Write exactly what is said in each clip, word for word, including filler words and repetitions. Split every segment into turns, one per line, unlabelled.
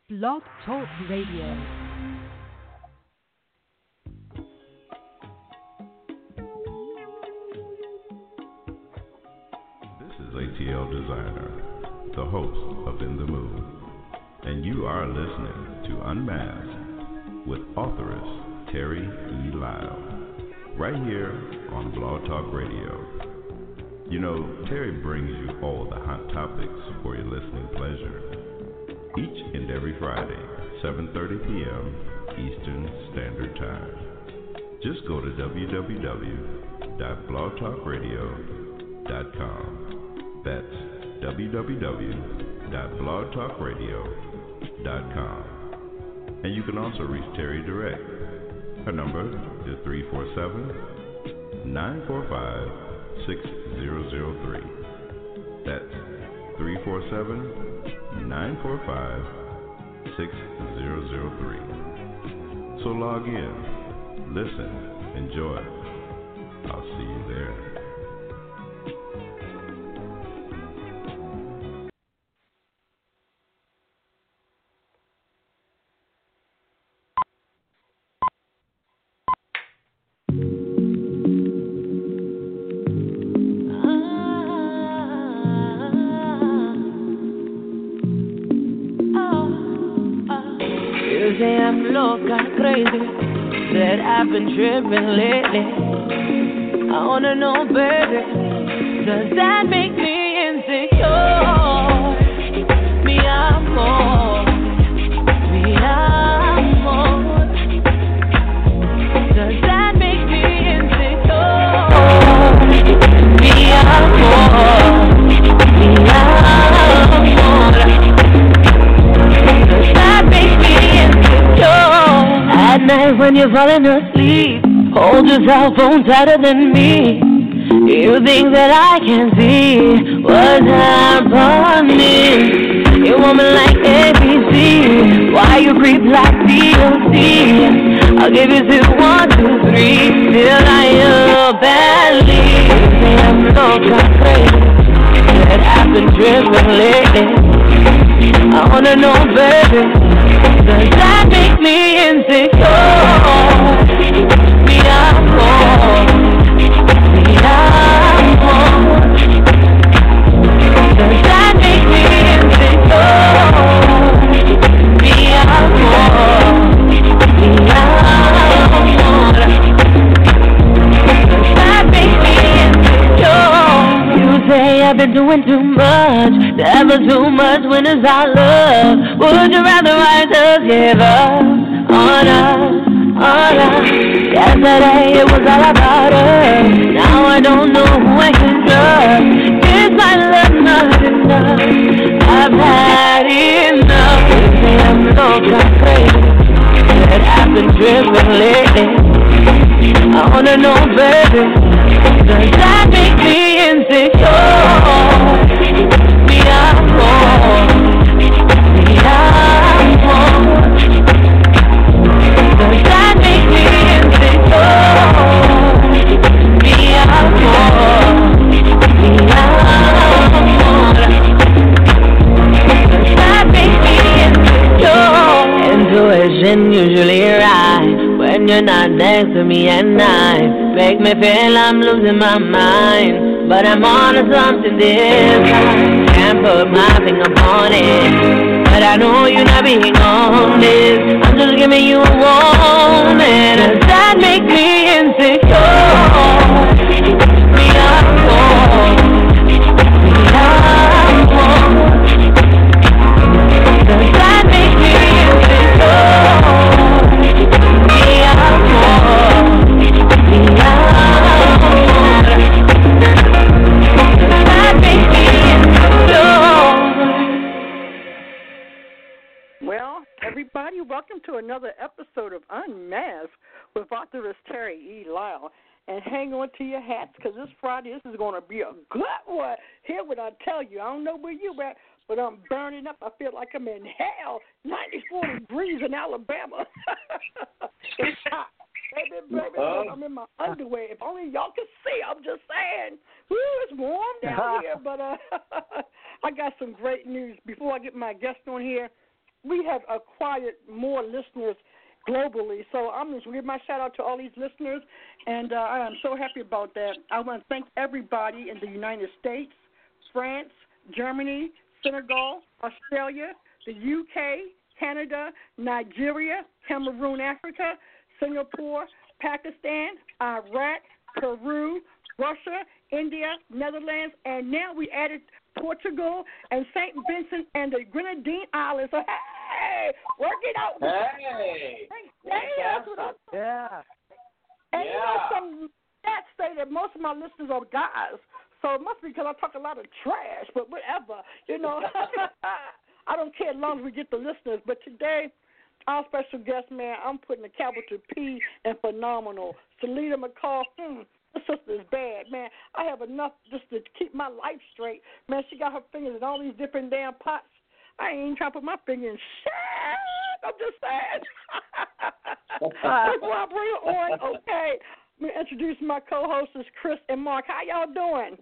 Blog Talk Radio.
This is A T L Designer, the host of In the Mood, and you are listening to Unmasked with authoress Terry E. Lyle, right here on Blog Talk Radio. You know, Terry brings you all the hot topics for your listening pleasure, each and every Friday, seven thirty p.m. Eastern Standard Time. Just go to w w w dot blog talk radio dot com. That's w w w dot blog talk radio dot com. And you can also reach Terry direct. Her number is three four seven, nine four five, six zero zero three. That's three four seven, nine four five, six zero zero three. So log in, listen, enjoy. I'll see you there.
That I've been tripping lately. I wanna know, baby, does that make me insecure? Me amor, me amor. Does that make me insecure? Me amor, me amor. Does that make me insecure? At night when you're falling asleep, hold your cell phone tighter than me. You think that I can see what's happening. You want me like A B C, why you creep like D O C? I'll give you two, one, two, three, till I badly. You say I'm loca, crazy, that I've been tripping lately. I wanna know, baby, does that make me insecure? Me amor, me amor. Does that make me insecure? Me amor, me amor. Does that make me insecure? You say I've been doing too much, never too much when it's our love. Would you rather I just give up on us, on us? Yesterday it was all about us. Now I don't know who I can trust. Is my love not enough? I've had enough. You say I'm loca, crazy, that I've been tripping lately. I wanna know, baby, does that make me insecure? Me amor, me amor. Does that make me insecure? Me amor, me amor. Does that make me insecure? Intuition usually right when you're not next to me at night. Make me feel I'm losing my mind, but I'm on to something different. Can't put my finger on it, but I know you're not being honest. I'm just giving you a warning. Does that make me insecure? Me amor, me amor. Does that make me insecure? Me amor, me amor. Does that make me insecure?
Well, everybody, welcome to another episode of Unmasked with authoress Terry E. Lyle. And hang on to your hats, because this Friday, this is going to be a good one. Hear what I tell you. I don't know where you at, but I'm burning up. I feel like I'm in hell. ninety-four degrees in Alabama. It's hot. Baby, baby, uh, I'm in my underwear. If only y'all could see, I'm just saying. Woo, it's warm down here, but uh, I got some great news. Before I get my guest on here, we have acquired more listeners globally. So I'm just giving my shout out to all these listeners, and uh, I am so happy about that. I want to thank everybody in the United States, France, Germany, Senegal, Australia, the U K, Canada, Nigeria, Cameroon, Africa, Singapore, Pakistan, Iraq, Peru, Russia, India, Netherlands, and now we added Portugal and Saint Vincent and the Grenadine Islands. So, hey, work it out.
Hey.
Hey, that's what I'm
Yeah.
And
Yeah.
you know, some stats say that most of my listeners are guys, so it must be because I talk a lot of trash, but whatever. You know, I don't care as long as we get the listeners. But today, our special guest, man, I'm putting a capital P in phenomenal. Salida McCall, hmm, the sister is bad, man. I have enough just to keep my life straight. Man, she got her fingers in all these different damn pots. I ain't even trying to put my finger in shit. I'm just saying. Before I bring her on, okay, let me introduce my co-hosts, Chris and Mark. How y'all doing?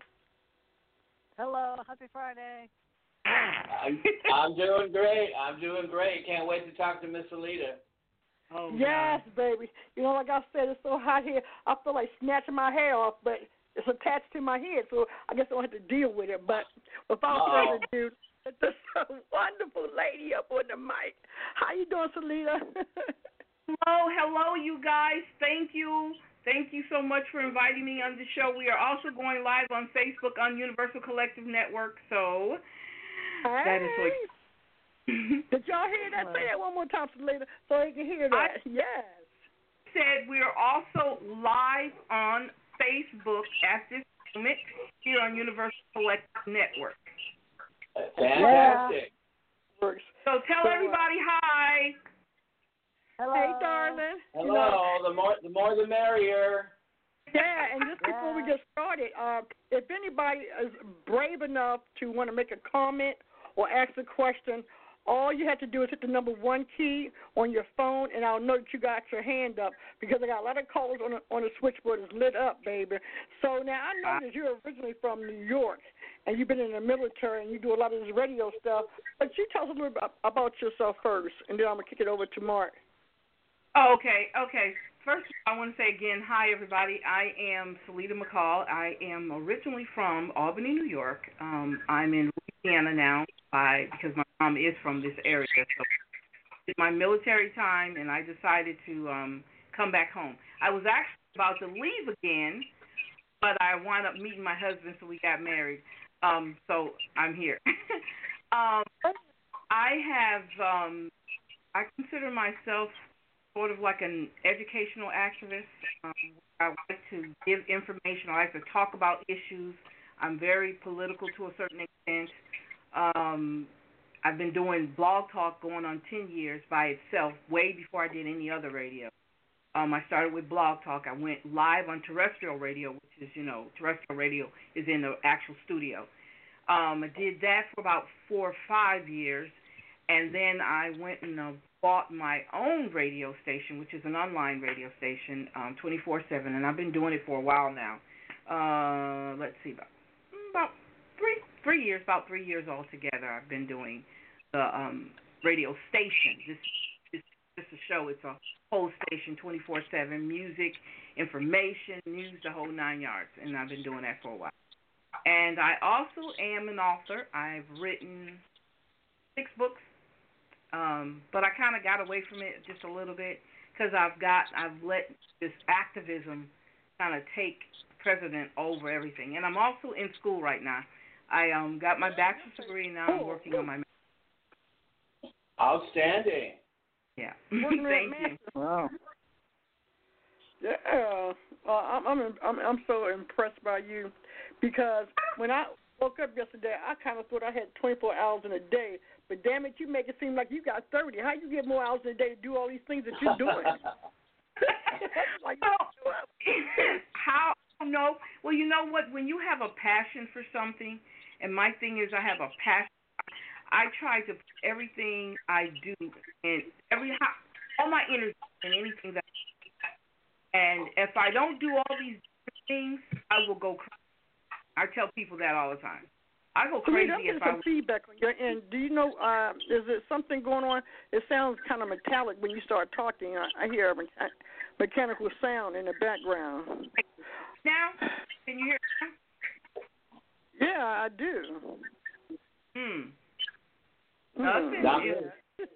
Hello, happy Friday.
I'm, I'm doing great. I'm doing great. Can't wait to talk to Miss Alita.
Oh,
Yes, baby. You know, like I said, it's so hot here. I feel like snatching my hair off, but it's attached to my head, so I guess I don't have to deal with it. But without
Uh-oh.
further ado, this wonderful lady up on the mic. How you doing, Salida?
Hello, hello, you guys. Thank you. Thank you so much for inviting me on the show. We are also going live on Facebook on Universal Collective Network, so
Hey.
that is so exciting.
Did y'all hear that? Say that one more time, Salida, so you can hear that.
I
yes.
said we are also live on Facebook at this moment here on Universal Collective Network.
Fantastic.
Works.
So tell
So, uh,
everybody hi.
Hello.
Hey, darling.
Hello.
You know,
The more, the more, the merrier.
yeah, and just before we
Yeah.
get started, uh, if anybody is brave enough to want to make a comment or ask a question, all you have to do is hit the number one key on your phone, and I'll know that you got your hand up because I got a lot of calls on the, on the switchboard is lit up, baby. So now I know that you're originally from New York, and you've been in the military, and you do a lot of this radio stuff. But you tell us a little bit about yourself first, and then I'm going to kick it over to Mark.
Oh, okay, okay. First, I want to say again, hi, everybody. I am Salida McCall. I am originally from Albany, New York. Um, I'm in Louisiana now by, because my mom is from this area. So it's my military time, and I decided to um, come back home. I was actually about to leave again, but I wound up meeting my husband, so we got married. Um, so I'm here. um, I have, um, I consider myself sort of like an educational activist. Um, I like to give information. I like to talk about issues. I'm very political to a certain extent. Um, I've been doing Blog Talk going on ten years by itself, way before I did any other radio. Um, I started with Blog Talk. I went live on terrestrial radio, which is, you know, terrestrial radio is in the actual studio. Um, I did that for about four or five years, and then I went and uh, bought my own radio station, which is an online radio station, um, twenty-four seven, and I've been doing it for a while now. Uh, let's see, about, about three three years, about three years altogether. I've been doing the um, radio station. This is just a show. It's a whole station, twenty-four seven, music, information, news, the whole nine yards, and I've been doing that for a while. And I also am an author. I've written six books. Um, but I kind of got away from it just a little bit because I've got I've let this activism kind of take precedent over everything. And I'm also in school right now. I um got my bachelor's degree and now I'm working on my
Outstanding.
yeah.
Working on
Thank
that
you.
master.
Wow.
Yeah, well, I'm, I'm I'm I'm so impressed by you because when I woke up yesterday, I kind of thought I had twenty-four hours in a day. But damn it, you make it seem like you got thirty. How you get more hours in a day to do all these things that you're doing? like,
How no? Well, you know what? When you have a passion for something, and my thing is, I have a passion. I try to put everything I do and every all my energy in anything that. And if I don't do all these things, I will go crazy. I tell people that all the time. I go
Wait,
crazy
I'm getting
if I.
some feedback on your end. Do you know, uh, is there something going on? It sounds kind of metallic when you start talking. I, I hear a mecha- mechanical sound in the background.
Now, can you hear me?
Yeah, I do.
Hmm.
Hmm.
Nothing.
Not
It's-
good.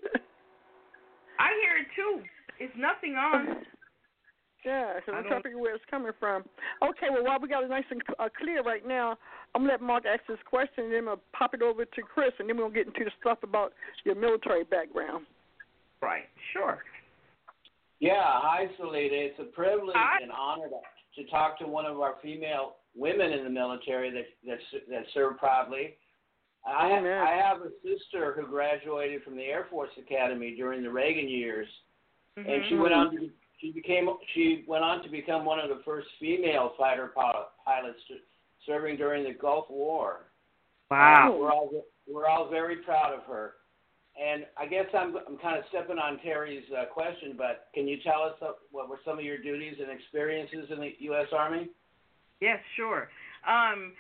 I hear it too. It's nothing on.
Yeah, so
I
I'm
don't-
trying to figure where it's coming from. Okay, well, while we got it nice and uh, clear right now, I'm going to let Mark ask this question, and then we'll pop it over to Chris, and then we'll get into the stuff about your military background.
Right. Sure.
Yeah, hi, Salita. It's a privilege
Hi.
and honor to, to talk to one of our female women in the military that that, that serve proudly. I, ha-
Amen.
I have a sister who graduated from the Air Force Academy during the Reagan years,
Mm-hmm.
and she went on to she became she went on to become one of the first female fighter pilot, pilots to, serving during the Gulf War.
Wow.
Uh, we're all we're all very proud of her. And I guess I'm I'm kind of stepping on Terry's uh, question, but can you tell us uh, what were some of your duties and experiences in the U S Army?
Yes, sure. Um,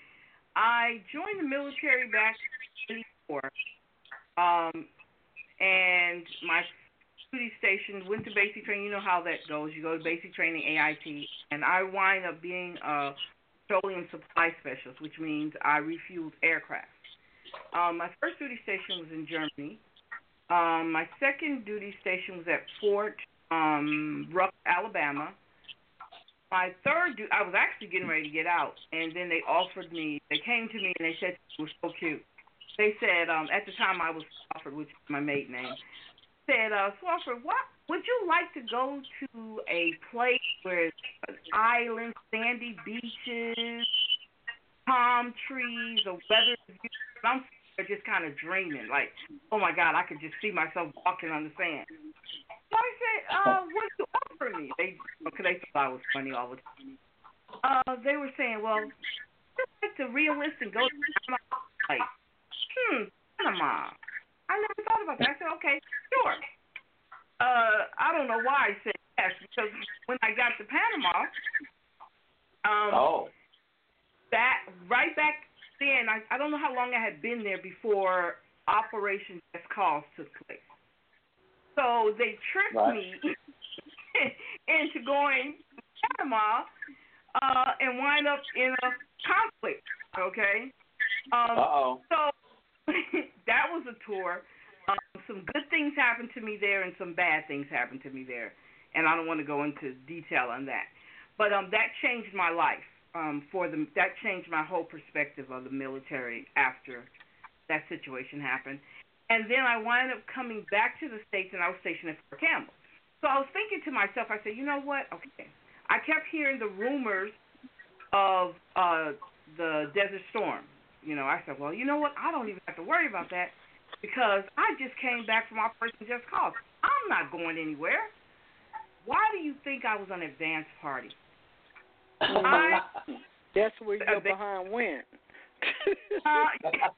I joined the military back in eighty-four, um, and my duty station went to basic training. You know how that goes. You go to basic training, A I T, and I wind up being a petroleum supply specialist, which means I refueled aircraft. Um, my first duty station was in Germany. Um, my second duty station was at Fort um, Rupp, Alabama. My third, du- I was actually getting ready to get out, and then they offered me, they came to me and they said, it was so cute. They said, um, at the time I was Swafford, which is my maiden name, said, uh, Swafford, what, would you like to go to a place where it's an island, sandy beaches, palm trees, a weather view? I'm just kind of dreaming, like, oh my God, I could just see myself walking on the sand. So I said, uh, what do you offer me? They, because they thought I was funny all the time. Uh, they were saying, well, just like to realist and go to Panama. Like, hmm, Panama. I never thought about that. I said, okay, sure. Uh, I don't know why I said yes, because when I got to Panama, um,
Oh.
that right back then, I, I don't know how long I had been there before Operation Just Cause took place. So they tricked
Right.
me into going to Panama uh, and wind up in a conflict, okay? Um,
Uh-oh.
so that was a tour. Um, some good things happened to me there and some bad things happened to me there. And I don't want to go into detail on that. But um, that changed my life. Um, for the that changed my whole perspective of the military after that situation happened. And then I wound up coming back to the States, and I was stationed at Fort Campbell. So I was thinking to myself, I said, you know what? Okay. I kept hearing the rumors of uh, the Desert Storm. You know, I said, well, you know what? I don't even have to worry about that because I just came back from Operation Just Cause. I'm not going anywhere. Why do you think I was on advance party? I,
That's where your
Uh, they-
behind went.
uh,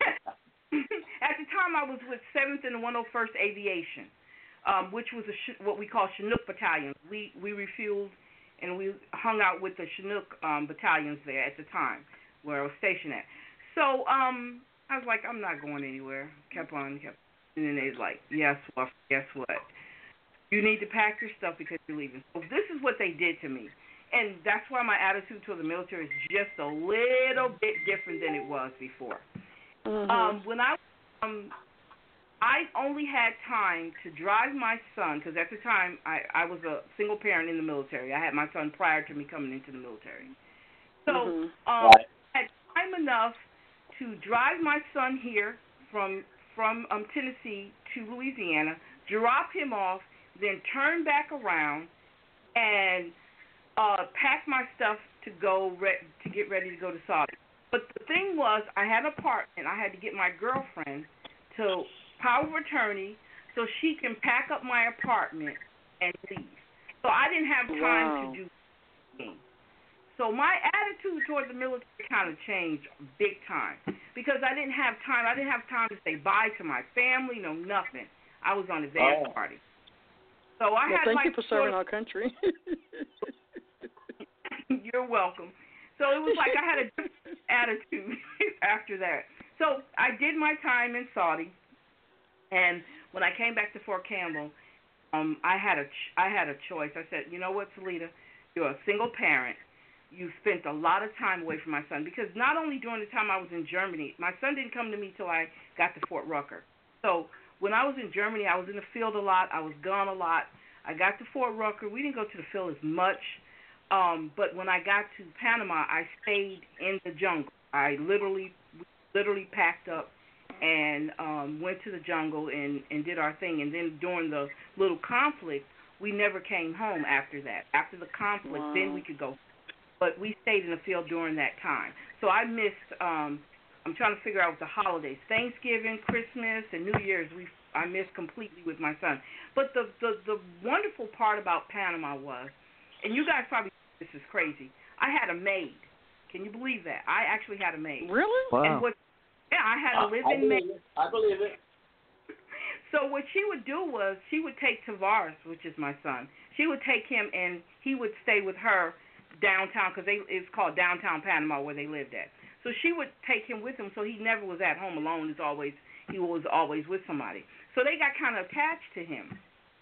at the time, I was with seventh and one oh first Aviation, um, which was a sh- what we call Chinook battalions. We we refueled and we hung out with the Chinook um, battalions there at the time where I was stationed at. So um, I was like, I'm not going anywhere. Kept on, kept. And then they was like, yes, well, guess what? You need to pack your stuff because you're leaving. So this is what they did to me. And that's why my attitude toward the military is just a little bit different than it was before.
Mm-hmm.
Um, when I um, I only had time to drive my son, because at the time I, I was a single parent in the military. I had my son prior to me coming into the military. So
Mhm.
um,
Right.
I had time enough to drive my son here from from um, Tennessee to Louisiana, drop him off, then turn back around and uh, pack my stuff to go re- to get ready to go to Saudi. But the thing was, I had an apartment. I had to get my girlfriend to power of attorney so she can pack up my apartment and leave. So I didn't have time
Wow.
to do anything. So my attitude toward the military kind of changed big time because I didn't have time. I didn't have time to say bye to my family, no nothing. I was on advance
Oh.
party. So I
Well,
had
thank
like
you for
sort
serving
of,
our country.
You're welcome. So it was like I had a different attitude after that. So I did my time in Saudi, and when I came back to Fort Campbell, um, I had a ch- I had a choice. I said, you know what, Salita, you're a single parent. You spent a lot of time away from my son because not only during the time I was in Germany, my son didn't come to me till I got to Fort Rucker. So when I was in Germany, I was in the field a lot. I was gone a lot. I got to Fort Rucker. We didn't go to the field as much, um, but when I got to Panama, I stayed in the jungle. I literally, literally packed up and um, went to the jungle and, and did our thing. And then during the little conflict, we never came home after that. After the conflict, wow. Then we could go. But we stayed in the field during that time. So I missed, um, I'm trying to figure out the holidays, Thanksgiving, Christmas, and New Year's, we I missed completely with my son. But the, the, the wonderful part about Panama was, and you guys probably think this is crazy, I had a maid. Can you believe that? I actually had a maid.
Really?
Wow. And what, yeah, I had a live-in maid.
It. I believe it.
So what she would do was she would take Tavares, which is my son. She would take him and he would stay with her downtown because it's called downtown Panama where they lived at. So she would take him with him, so he never was at home alone. It's always he was always with somebody. So they got kind of attached to him.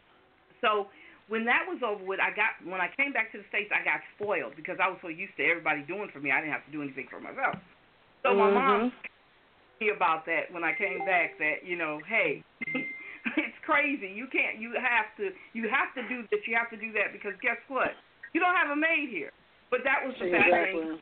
So when that was over with, I got when I came back to the States, I got spoiled because I was so used to everybody doing for me. I didn't have to do anything for myself. So
mm-hmm.
my mom told me about that when I came back. That you know, hey, it's crazy. You can't. You have to. You have to do this. You have to do that because guess what? You don't have a maid here. But that was the
exactly.
bad thing.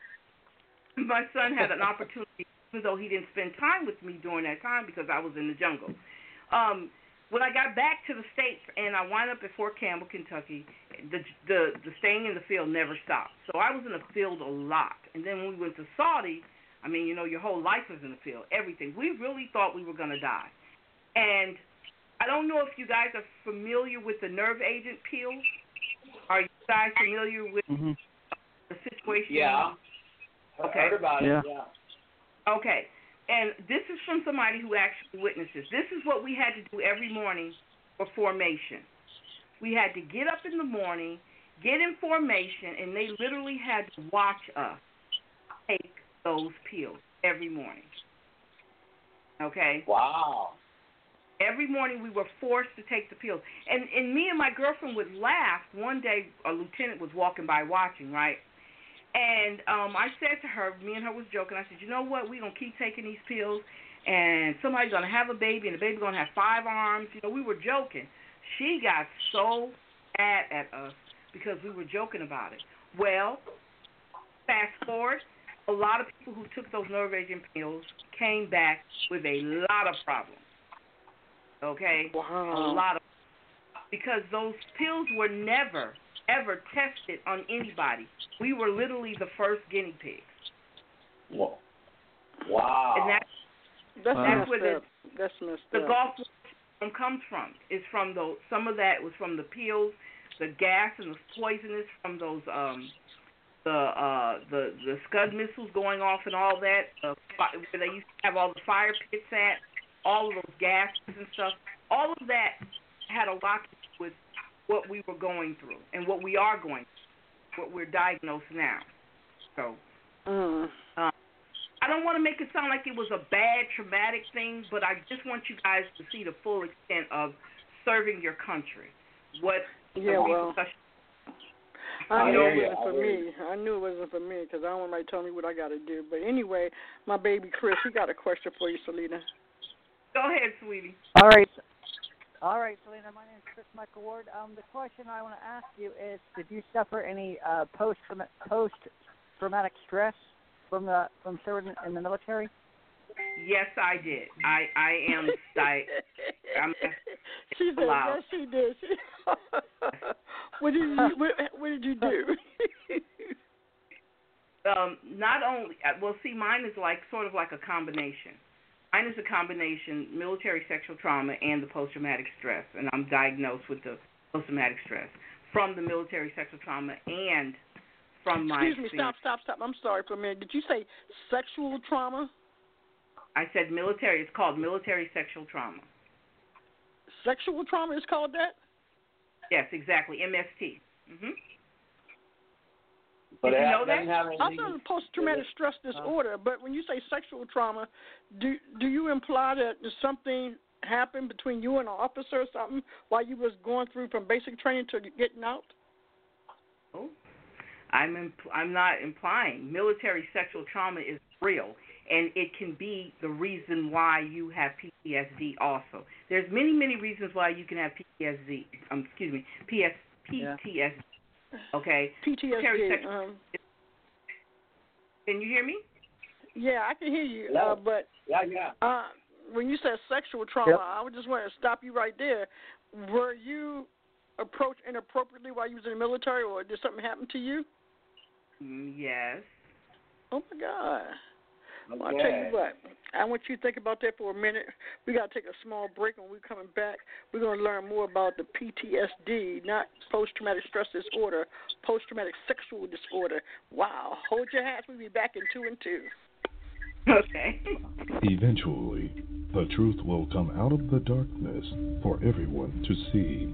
My son had an opportunity, even though he didn't spend time with me during that time because I was in the jungle. Um, when I got back to the States and I wound up at Fort Campbell, Kentucky, the, the the staying in the field never stopped. So I was in the field a lot. And then when we went to Saudi, I mean, you know, your whole life is in the field, everything. We really thought we were going to die. And I don't know if you guys are familiar with the nerve agent pills. Are you guys familiar with mm-hmm. the situation?
Yeah.
Okay.
I heard about
yeah.
it, yeah.
Okay. And this is from somebody who actually witnesses. This is what we had to do every morning for formation. We had to get up in the morning, get in formation, and they literally had to watch us take those pills every morning. Okay?
Wow.
Every morning we were forced to take the pills. And, and me and my girlfriend would laugh. One day a lieutenant was walking by watching, right? And um, I said to her, me and her was joking, I said, you know what, we're going to keep taking these pills, and somebody's going to have a baby, and the baby's going to have five arms. You know, we were joking. She got so mad at us because we were joking about it. Well, fast forward, a lot of people who took those nerve agent pills came back with a lot of problems. Okay?
Wow.
A lot of because those pills were never ever tested on anybody. We were literally the first guinea pigs.
Whoa. Wow.
And that's,
that's,
that's
messed
where the,
up. That's messed
the
up.
Gulf War comes from. It's from those, some of that was from the pills, the gas and the poisonous from those, um, the, uh, the, the Scud missiles going off and all that, uh, where they used to have all the fire pits at, all of those gases and stuff. All of that had a lot to do with what we were going through and what we are going through, what we're diagnosed now. So
mm.
uh, I don't want to make it sound like it was a bad, traumatic thing, but I just want you guys to see the full extent of serving your country. What
yeah, well, I
you
knew
know,
it wasn't for me. I knew it wasn't for me because I don't want anybody telling me what I got to do. But anyway, my baby Chris, he got a question for you, Selena.
Go ahead, sweetie.
All right. All right, Selena, my name is Chris Michael Ward. Um, the question I want to ask you is, did you suffer any uh, post post traumatic stress from the from serving in the military?
Yes, I did. I I am. I, I'm
she said, yes, she did. She, what did you what, what did you do?
um, not only well, see, mine is like sort of like a combination. Mine is a combination, military sexual trauma and the post-traumatic stress, and I'm diagnosed with the post-traumatic stress from the military sexual trauma and from my
Excuse me, stop, stop, stop. I'm sorry for a minute. Did you say sexual trauma?
I said military. It's called military sexual trauma.
Sexual trauma is called that?
Yes, exactly, M S T. Mm-hmm.
But
Did
it
you
ha-
know
doesn't
that?
have
I
anything.
thought it was post-traumatic stress disorder, but when you say sexual trauma, do do you imply that something happened between you and an officer or something while you was going through from basic training to getting out?
Oh, I'm impl- I'm not implying. Military sexual trauma is real, and it can be the reason why you have P T S D also. There's many, many reasons why you can have P T S D. Um, excuse me, P S P T S D. Okay.
P T S D.
Sexual-
Um,
can you hear me?
yeah, I can hear you,
Yeah.
uh, but
Yeah, yeah.
uh, when you said sexual trauma,
Yep.
I would just want to stop you right there. Were you approached inappropriately while you was in the military, or did something happen to you?
Mm, yes.
Oh, my God.
Okay.
Well, I'll tell you what. I want you to think about that for a minute. We got to take a small break. When we're coming back, we're going to learn more about the P T S D, not post-traumatic stress disorder, post-traumatic sexual disorder. Wow. Hold your hats. We'll be back in two and two.
Okay.
Eventually, the truth will come out of the darkness for everyone to see.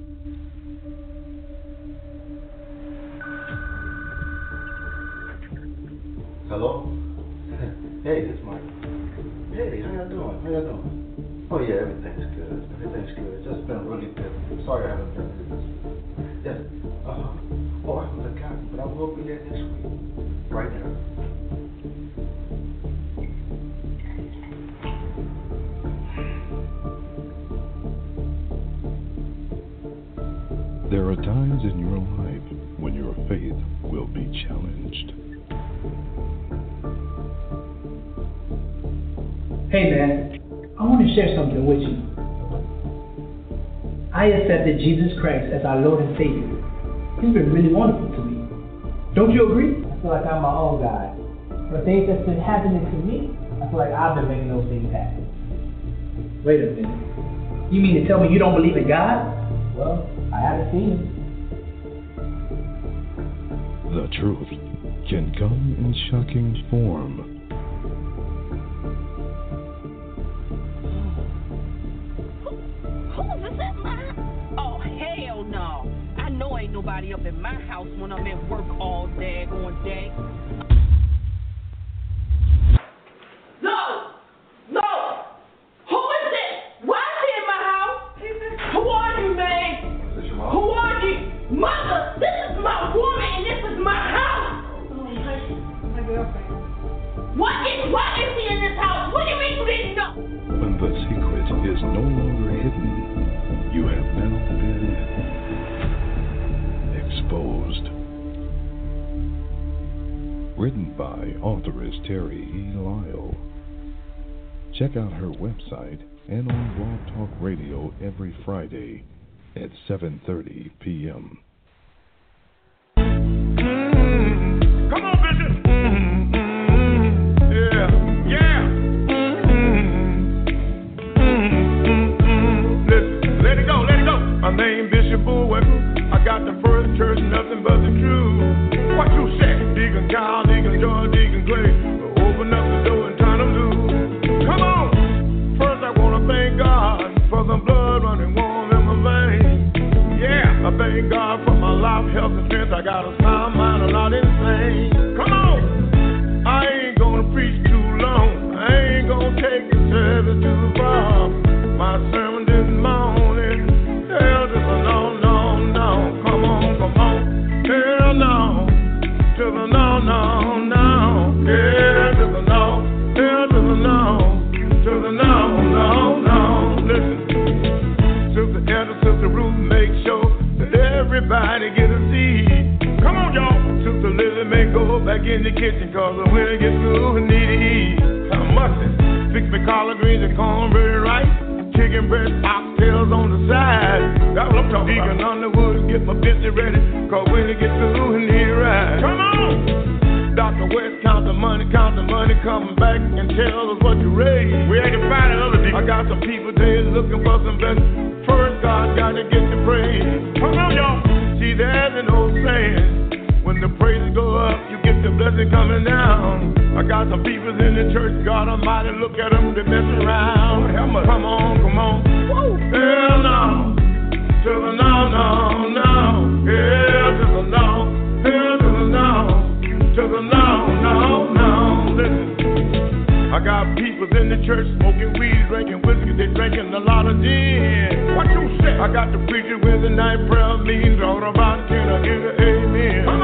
Hello? Hey, it's Mike. Hey, how y'all doing? How y'all doing? Oh yeah, everything's good. Everything's good. Just been really busy. Sorry I haven't been here. Yes. Uh-huh. Oh, I haven't forgotten, but I will be there next week. Right now.
There are times in your life when your faith will be challenged.
Hey man, I want to share something with you. I accepted Jesus Christ as our Lord and Savior. He's been really wonderful to me. Don't you agree?
I feel like I'm my own guy. For things that's been happening to me, I feel like I've been making those things happen.
Wait a minute. You mean to tell me you don't believe in God?
Well, I haven't seen him.
The truth can come in shocking form.
Oh, hell no. I know ain't nobody up in my house when I'm at work all daggone day. No! No! Who is this? Why is he in my house? Who are you, man?
Is this your mom?
Who are you? Mother, this is my woman and this is my house.
My girlfriend.
What is, why is he in this house? What do you mean you didn't know?
When the secret is no longer hidden, you have now been exposed. Written by authoress Terry E. Lyle. Check out her website and on Blog Talk Radio every Friday at seven thirty p.m.
Come on, Bishop. Mm-hmm. Yeah, yeah. Mm-hmm. Mm-hmm. Listen, let it go, let it go. My name Bishop Bullwinkle. I got the first church, nothing but the truth. What you say? Deacon Kyle, Deacon George, Deacon Clay. Open up the door and turn them loose. Come on. First I want to thank God for the blood running warm in my veins. Yeah, I thank God for my life, health, and strength. I got a sound mind, I'm not insane. Come on. I ain't gonna preach too long. I ain't gonna take the service too far. My sermon this morning, hell to the no, no, no. Come on, come on. Hell no. To the no, no, no. Yeah, to the no. Hell to the no. To the no, no, no. Listen. Sister Edna, Sister Ruth, make sure that everybody get a seat. Come on, y'all. Sister Lily may go back in the kitchen, cause when it gets through, we need to eat. I must fix me collard greens and cornbread rice, chicken breast, oxtails on the side. That's what I'm talking about. Deacon Underwood, get my business ready, cause when it gets through, we need to ride. Come on. Doctor West, count the money, count the money, come back and tell us what you raised. We ain't to find another deacon. I got some people there looking for some blessings. First, God got to get the praise. Come on, y'all. See, there's an old saying, when the praises go up, you get the blessing coming down. I got some people in the church, God Almighty, look at them, they messing around. Come on, come on. Woo. Hell no. To the no, no, no. Hell to the no. Hell to the no. church smoking weed, drinking whiskey, they drinking a lot of gin. What you say? I got the preacher with the night prayer meeting, talking about can I get an amen? Come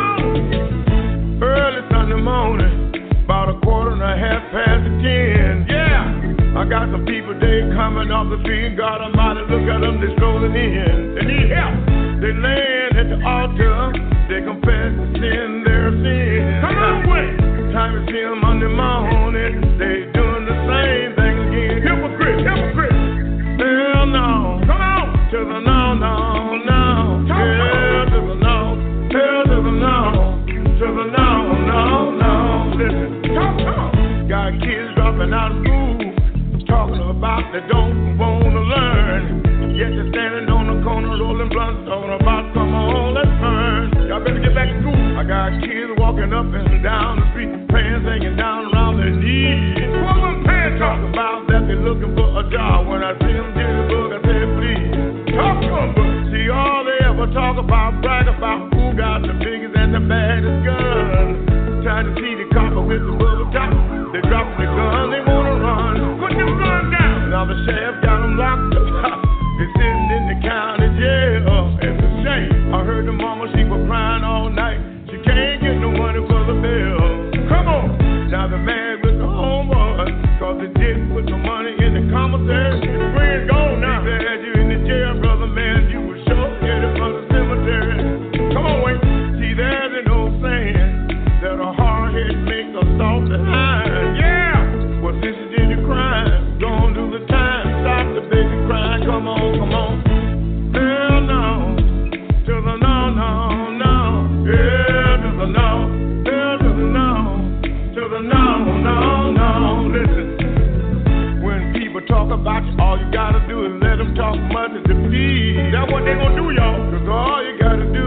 on! Early Sunday morning, about a quarter and a half past ten. Yeah! I got some people, they coming off the street, and God Almighty, look at them, they strolling in. They need help. They laying at the altar, they confess to sin, their sin. Come on with it! Time to see them Monday morning, they doing the same thing again. Hypocrite, hypocrite. Hell no. Come on. To the no, no, no. Hell to the no. Hell to the no. To the no, no, no. Listen. Talk, talk. Got kids dropping out of school, talking about they don't want to learn. Yet they're standing on the corner rolling blunts, talking about come on, let's burn. Y'all better get back to school. I got kids walking up and down the street, pants hanging down around their knees. What them pants talk about that they're looking for a job. When I see them get the book, I say please talk to them. But see, all they ever talk about, brag about who got the biggest and the baddest gun. Trying to see the copper with the bubble top. They drop the gun, they wanna run. Put them guns down. Now the sheriff got them locked up. They're sitting in the county jail. It's a shame. I heard the mama, she was crying all night. She can't get no money for the bill. Come on. Now the man with the homeboy, cause they didn't put no money in the commissary. Your friend gone now. They had you in the jail, brother, man. You were sure headed for the cemetery. Come on, wait. See, there's an old saying that a hard head makes a soft behind. Yeah. Well, since you did the crime, don't do the time. Stop the baby crying. Come on, come on. Hell no. To the no, no, no. Yeah, to the no. Hell to the no. To the no, no, no. Listen. When people talk about you, all you gotta do is let them talk much as they please. That's what they gonna do, y'all. Cause all you gotta do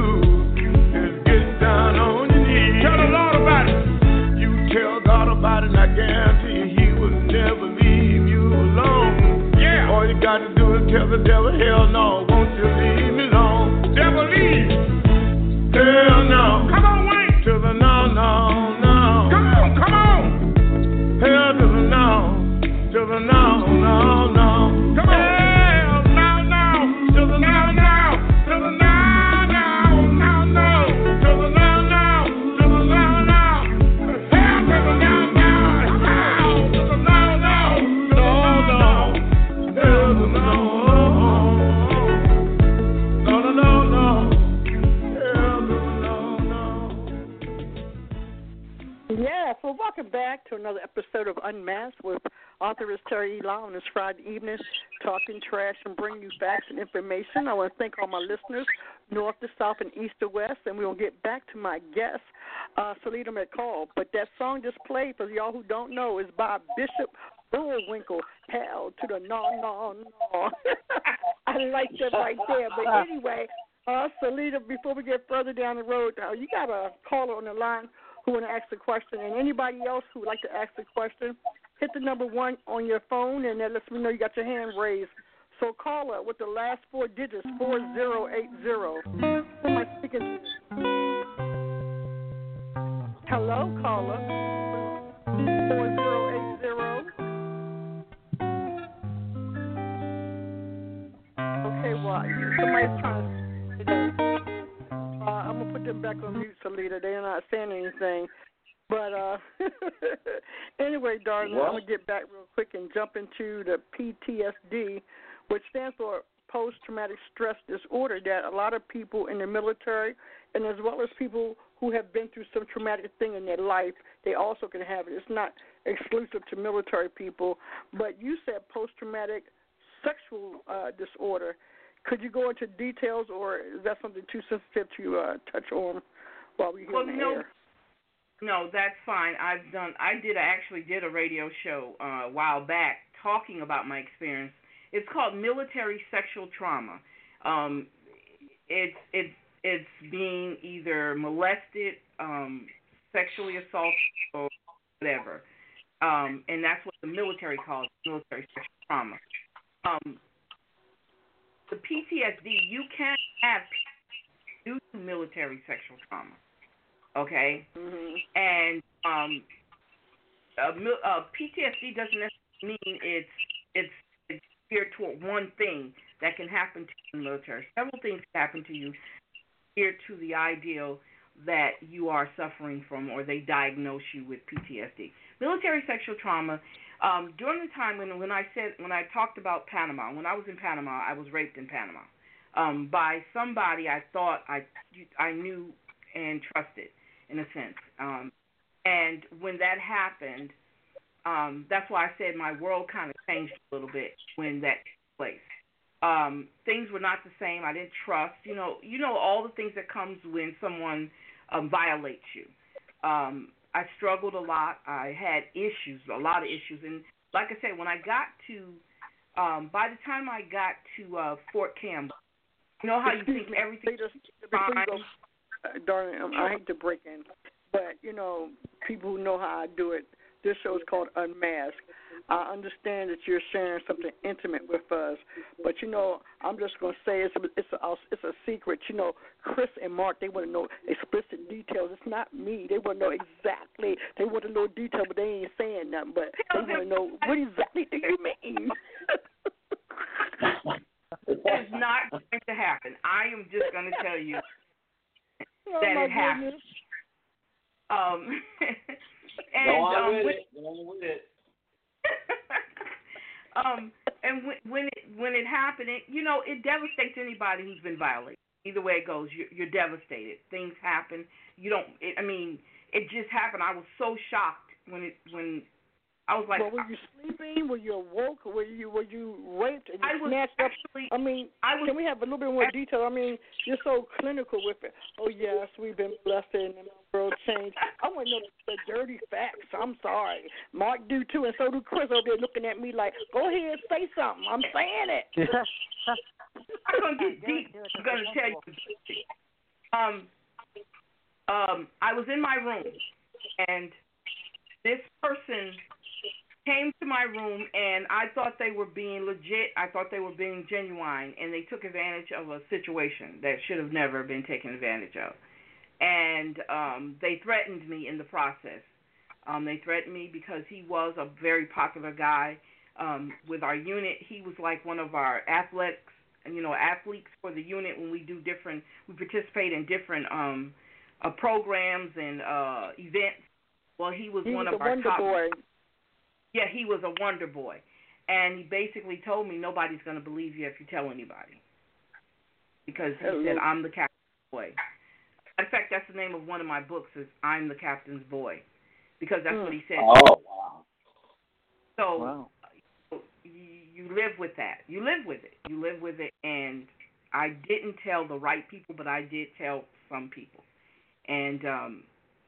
is get down on your knees. Tell the Lord about it. You tell God about it, and I guarantee you he will never leave you alone. Yeah. All you gotta do is tell the devil, hell no, won't you leave me alone? Devil leave. Hell no. Come on, wait. To the no, no, no. Come on, come on. Hell to the no. To the no, no, no. Come on. Hell no, no. To the no, no. To the no, no, no, no. To the no, no. To the no, no. Hell to the no, no. Hell to the no, no. No, no. Hell to the no. No, no, no, no.
Yeah, so welcome back to another episode of Unmasked with author Terry E. Lyle on this Friday evening, talking trash and bringing you facts and information. I want to thank all my listeners, north to south and east to west, and we're going to get back to my guest, uh, Salita McCall. But that song just played, for y'all who don't know, is by Bishop Bullwinkle, Hell to the No, No, No. I like that right there. But anyway, uh, Salita, before we get further down the road, uh, you got a caller on the line who want to ask a question, and anybody else who would like to ask a question, hit the number one on your phone, and that lets me know you got your hand raised. So caller with the last four digits, four zero eight zero. Who am I speaking to? Hello, caller. four zero eight zero. Okay, well, somebody's trying to say that. Uh, I'm going to put them back on mute, Salita. They're not saying anything. But uh, anyway, darling, what? I'm going to get back real quick and jump into the P T S D, which stands for Post-Traumatic Stress Disorder, that a lot of people in the military and as well as people who have been through some traumatic thing in their life, they also can have it. It's not exclusive to military people. But you said post-traumatic sexual uh, disorder. Could you go into details, or is that something too sensitive to uh, touch on while we're here
well,
in the
no,
air?
No, that's fine. I've done. I did. I actually did a radio show uh, a while back talking about my experience. It's called Military Sexual Trauma. Um, it's it's it's being either molested, um, sexually assaulted, or whatever, um, and that's what the military calls military sexual trauma. Um, The P T S D, you can't have due to military sexual trauma, okay?
Mm-hmm.
And um, uh, uh, P T S D doesn't necessarily mean it's it's it's geared toward one thing that can happen to you in the military. Several things can happen to you geared to the ideal that you are suffering from, or they diagnose you with P T S D. Military sexual trauma. Um, during the time when when I said when I talked about Panama, when I was in Panama, I was raped in Panama um, by somebody I thought I I knew and trusted, in a sense. Um, and when that happened, um, that's why I said my world kind of changed a little bit when that took place. Um, things were not the same. I didn't trust. You know, you know all the things that comes when someone um, violates you. Um, I struggled a lot. I had issues, a lot of issues. And like I said, when I got to, um, by the time I got to uh, Fort Campbell, you know how you think everything's fine?
Uh, darling, um, I hate to break in, but, you know, people who know how I do it, this show is called Unmasked. I understand that you're sharing something intimate with us, but, you know, I'm just going to say it's a, it's, a, it's a secret. You know, Chris and Mark, they want to know explicit details. It's not me. They want to know exactly. They want to know detail, but they ain't saying nothing. But they want to know, what exactly do you mean?
It's not going to happen. I am just going to tell you
oh
that
my
it happened.
Goodness.
Um, and,
Go on
um,
with
when,
it. Go on with it.
um, and when, when it when it happened, it, you know, it devastates anybody who's been violated. Either way it goes, you're, you're devastated. Things happen. You don't. It, I mean, it just happened. I was so shocked when it when I was like.
Well, were you sleeping? Were you awoke? Were you were you raped and you
I was
snatched
actually,
up? I mean,
I was,
can we have a little bit more detail? I mean, you're so clinical with it. Oh yes, we've been blessed and the world changed. I want to know the, the dirty facts. I'm sorry, Mark do too, and so do Chris over there looking at me like, go ahead, say something. I'm saying it.
I'm gonna get deep. I'm gonna tell you. Um, um, I was in my room, and this person came to my room, and I thought they were being legit. I thought they were being genuine, and they took advantage of a situation that should have never been taken advantage of. And um, they threatened me in the process. Um, they threatened me because he was a very popular guy um, with our unit. He was like one of our athletics, you know, athletes for the unit when we do different, we participate in different um, uh, programs and uh, events. Well, he was
he
one
was
of
a
our
wonder
top.
boy.
Yeah, he was a wonder boy. And he basically told me nobody's going to believe you if you tell anybody. Because he
Hello.
said, I'm the captain's boy. In fact, that's the name of one of my books is I'm the Captain's Boy. Because that's
mm.
what he said.
Oh, wow.
So
wow.
You, you live with that. You live with it. You live with it. And I didn't tell the right people, but I did tell some people. And um,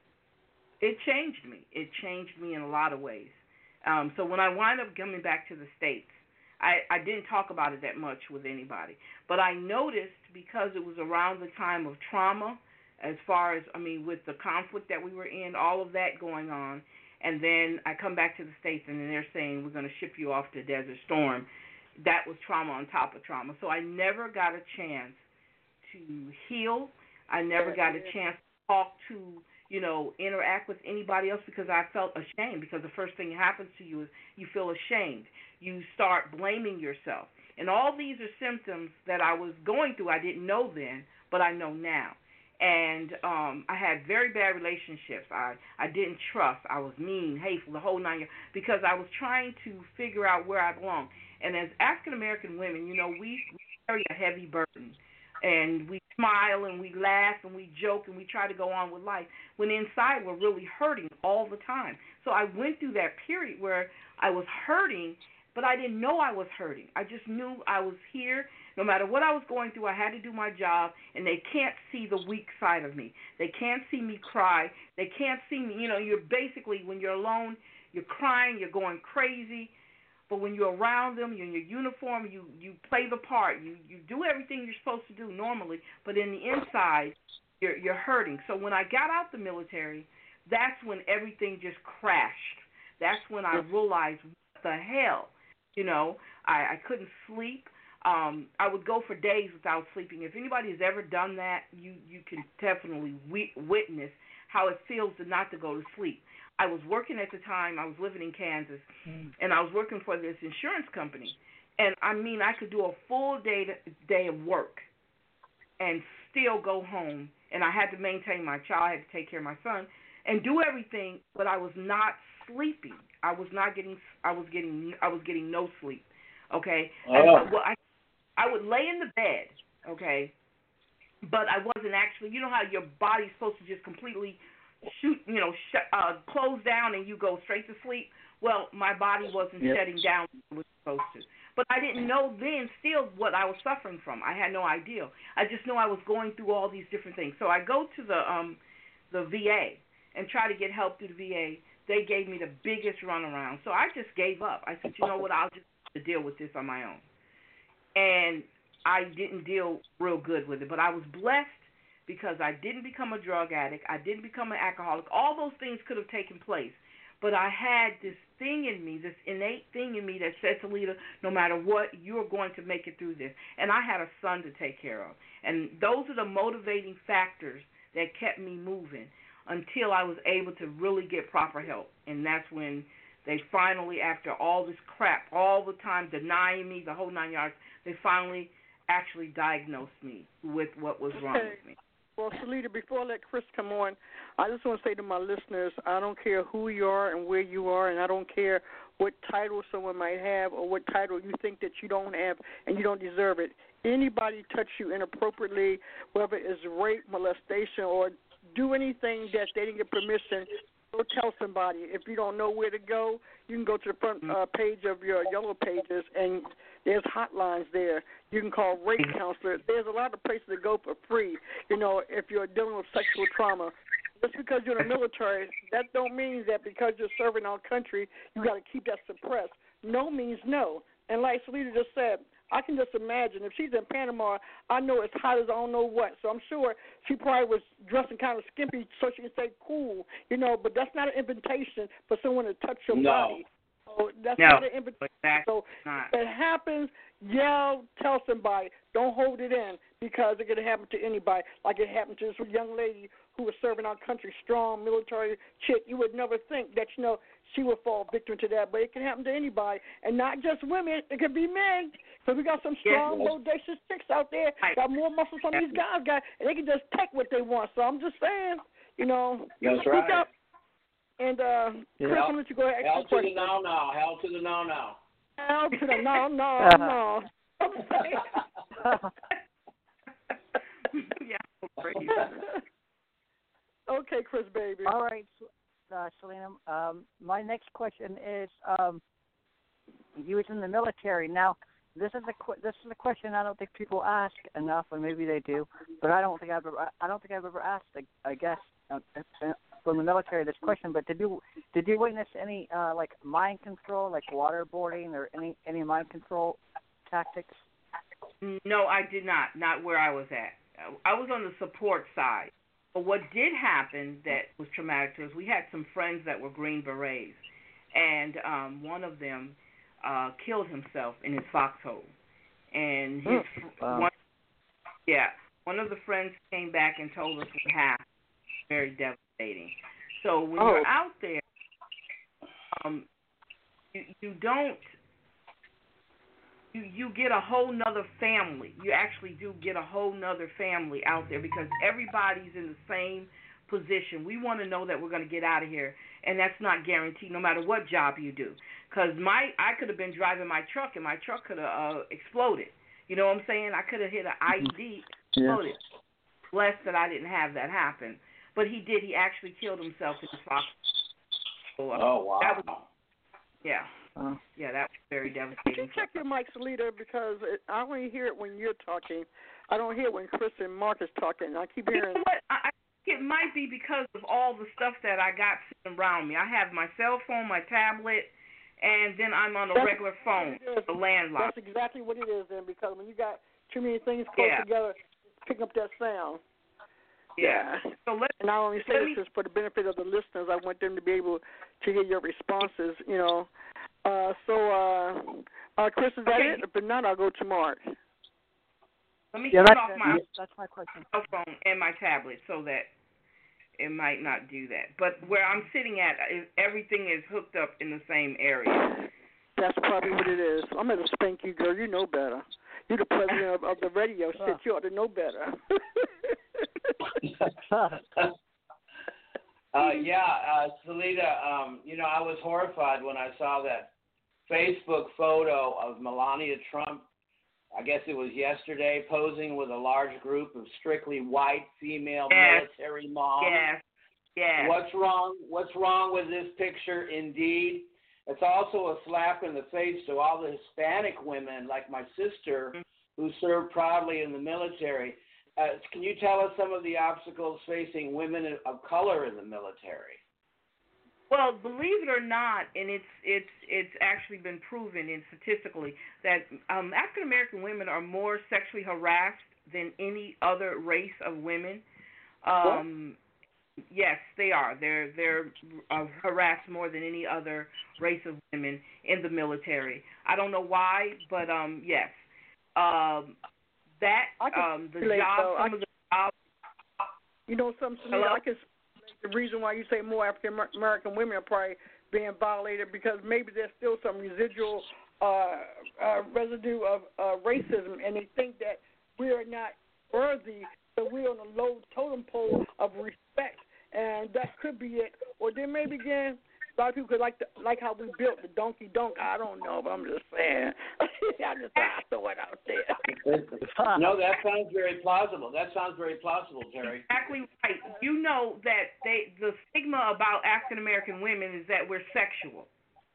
it changed me. It changed me in a lot of ways. Um, so when I wound up coming back to the States, I, I didn't talk about it that much with anybody. But I noticed because it was around the time of trauma, as far as, I mean, with the conflict that we were in, all of that going on, and then I come back to the States and then they're saying we're going to ship you off to Desert Storm. That was trauma on top of trauma. So I never got a chance to heal. I never got a chance to talk to, you know, interact with anybody else because I felt ashamed because the first thing that happens to you is you feel ashamed. You start blaming yourself. And all these are symptoms that I was going through. I didn't know then, but I know now. And um, I had very bad relationships. I, I didn't trust. I was mean, hateful, the whole nine yards, because I was trying to figure out where I belong. And as African-American women, you know, we, we carry a heavy burden. And we smile and we laugh and we joke and we try to go on with life when inside we're really hurting all the time. So I went through that period where I was hurting, but I didn't know I was hurting. I just knew I was here. No matter what I was going through, I had to do my job, and they can't see the weak side of me. They can't see me cry. They can't see me. You know, you're basically, when you're alone, you're crying, you're going crazy. But when you're around them, you're in your uniform, you, you play the part. You, you do everything you're supposed to do normally, but in the inside, you're, you're hurting. So when I got out the military, that's when everything just crashed. That's when I realized, what the hell? You know, I, I couldn't sleep. Um, I would go for days without sleeping. If anybody has ever done that, you, you can definitely we- witness how it feels to not to go to sleep. I was working at the time. I was living in Kansas, mm. and I was working for this insurance company. And, I mean, I could do a full day to, day of work and still go home. And I had to maintain my child. I had to take care of my son and do everything, but I was not sleeping. I was not getting. I was getting. I was getting no sleep. Okay.
Oh.
And, well, I. I would lay in the bed, okay, but I wasn't actually, you know how your body's supposed to just completely shoot, you know, sh- uh, close down and you go straight to sleep? Well, my body wasn't
yep.
shutting down when it was supposed to. But I didn't know then still what I was suffering from. I had no idea. I just know I was going through all these different things. So I go to the um, the V A and try to get help through the V A. They gave me the biggest runaround. So I just gave up. I said, you know what, I'll just have to deal with this on my own. And I didn't deal real good with it. But I was blessed because I didn't become a drug addict. I didn't become an alcoholic. All those things could have taken place. But I had this thing in me, this innate thing in me that said to Lita, no matter what, you're going to make it through this. And I had a son to take care of. And those are the motivating factors that kept me moving until I was able to really get proper help. And that's when they finally, after all this crap, all the time denying me, the whole nine yards, they finally actually diagnosed me with what was wrong
okay.
with me.
Well, Shalita, before I let Chris come on, I just want to say to my listeners, I don't care who you are and where you are, and I don't care what title someone might have or what title you think that you don't have and you don't deserve it. Anybody touch you inappropriately, whether it's rape, molestation, or do anything that they didn't get permission, go tell somebody. If you don't know where to go, you can go to the front uh, page of your Yellow Pages, and there's hotlines there. You can call rape counselor. There's a lot of places to go for free, you know, if you're dealing with sexual trauma. Just because you're in the military, that don't mean that because you're serving our country, you got to keep that suppressed. No means no. And like Salita just said, I can just imagine if she's in Panama, I know it's hot as I don't know what. So I'm sure she probably was dressing kind of skimpy so she can say cool, you know, but that's not an invitation for someone to touch your
no.
body. So that's
no,
not an invitation.
Exactly
So
not.
if it happens, yell, tell somebody. Don't hold it in because it could happen to anybody. Like it happened to this young lady who was serving our country, strong military chick. You would never think that, you know, she would fall victim to that, but it can happen to anybody, and not just women. It could be men. Because we got some strong,
yes.
bodacious chicks out there, got more muscles than these guys got, and they can just take what they want. So I'm just saying, you know,
That's
speak
right.
up. And uh, Chris,
Hell,
I'm going to let you go ahead and
hell
ask your
to
question.
the no, no. Hell to the no, no.
Hell to the no, no, no.
yeah.
Okay, Chris, baby.
All right, uh, Selena. Um, my next question is, um, you was in the military. Now, this is a qu- this is a question I don't think people ask enough, and maybe they do, but I don't think I've ever I don't think I've ever asked a, a guest uh, from the military this question. But did you did you witness any uh, like mind control, like waterboarding, or any any mind control tactics?
No, I did not. Not where I was at. I was on the support side. But what did happen that was traumatic to us, we had some friends that were Green Berets, and um, one of them uh, killed himself in his foxhole. And his
wow.
one, yeah, one of the friends came back and told us what happened. Very devastating. So when
oh.
you're out there, um, you, you don't. You, you get a whole nother family. You actually do get a whole nother family out there because everybody's in the same position. We want to know that we're going to get out of here, and that's not guaranteed no matter what job you do. Because my I could have been driving my truck, and my truck could have uh, exploded. You know what I'm saying? I could have hit an I E D, exploded. Yeah. Blessed that I didn't have that happen. But he did. He actually killed himself in his fox. So, uh,
oh, wow.
That was, yeah.
Uh,
yeah, that was very devastating.
Can you check your mic, Salita, because it, I only hear it when you're talking. I don't hear it when Chris and Mark is talking. I keep hearing.
You know what? I, I think it might be because of all the stuff that I got sitting around me. I have my cell phone, my tablet, and then I'm on a
That's
regular phone, the landline.
That's exactly what it is, then, because when you got too many things close
yeah.
together, pick up that sound.
Yeah.
yeah.
So let,
and I only say
me,
this is for the benefit of the listeners. I want them to be able to hear your responses, you know. Uh, so, uh, uh, Chris, is that
Okay.
it? If not, I'll go to Mark.
Let me
Yeah,
turn
that's,
off my
that's my question.
cell phone and my tablet so that it might not do that. But where I'm sitting at, is, everything is hooked up in the same area.
That's probably what it is. I'm going to spank you, girl. You know better. You're the president of, of the radio shit. You ought to know better.
uh, yeah, uh, Salida, um, you know, I was horrified when I saw that Facebook photo of Melania Trump. I guess it was yesterday, posing with a large group of strictly white female
yes.
military moms.
Yes. Yes.
What's wrong? What's wrong with this picture? Indeed, it's also a slap in the face to all the Hispanic women, like my sister, mm-hmm. who served proudly in the military. Uh, can you tell us some of the obstacles facing women of color in the military?
Well, believe it or not, and it's it's it's actually been proven in statistically that um, African American women are more sexually harassed than any other race of women. Um, yes, they are. They're they're uh, harassed more than any other race of women in the military. I don't know why, but um, yes, um, that um, the job, some of the jobs.
You know something? I can. The reason why you say more African American women are probably being violated because maybe there's still some residual uh, uh, residue of uh, racism, and they think that we are not worthy, that we're on a low totem pole of respect, and that could be it. Or then maybe again, a lot of people could like the, like how we built the donkey donk. I don't know, but I'm just saying. I just thought I'd throw it out there.
No, that sounds very plausible. That sounds very plausible, Terry.
Exactly right. You know that they the stigma about African American women is that we're sexual.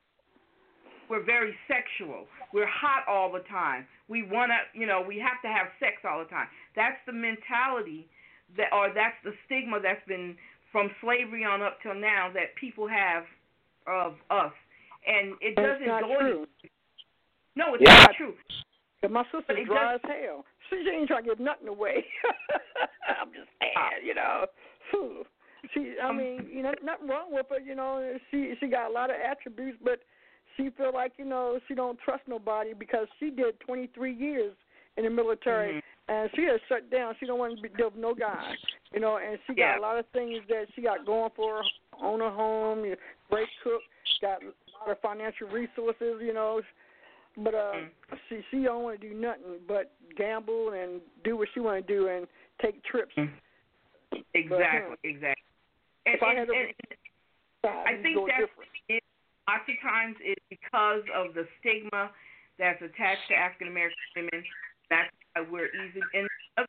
We're very sexual. We're hot all the time. We wanna, you know, we have to have sex all the time. That's the mentality that, or that's the stigma that's been from slavery on up till now that people have of us, and it
and
doesn't
it's not
go
true.
into. No, it's
yeah.
not true.
Cause my sister's
it
dry
does,
as hell. She ain't trying to give nothing away. I'm just saying, you know. She, I mean, you know, nothing wrong with her. You know, she she got a lot of attributes, but she feel like you know she don't trust nobody because she did twenty-three years in the military, mm-hmm. and she has shut down. She don't want to be, deal with no guy, you know. And she got
yeah.
a lot of things that she got going for her. Own a home, you know, great cook, got a lot of financial resources, you know. But uh, mm. she she don't want to do nothing but gamble and do what she want to do and take trips.
Mm. Exactly, but, uh, exactly. And,
if I, had
and, and,
and
I think that it, lots of times it's because of the stigma that's attached to African American women. That's why we're easy and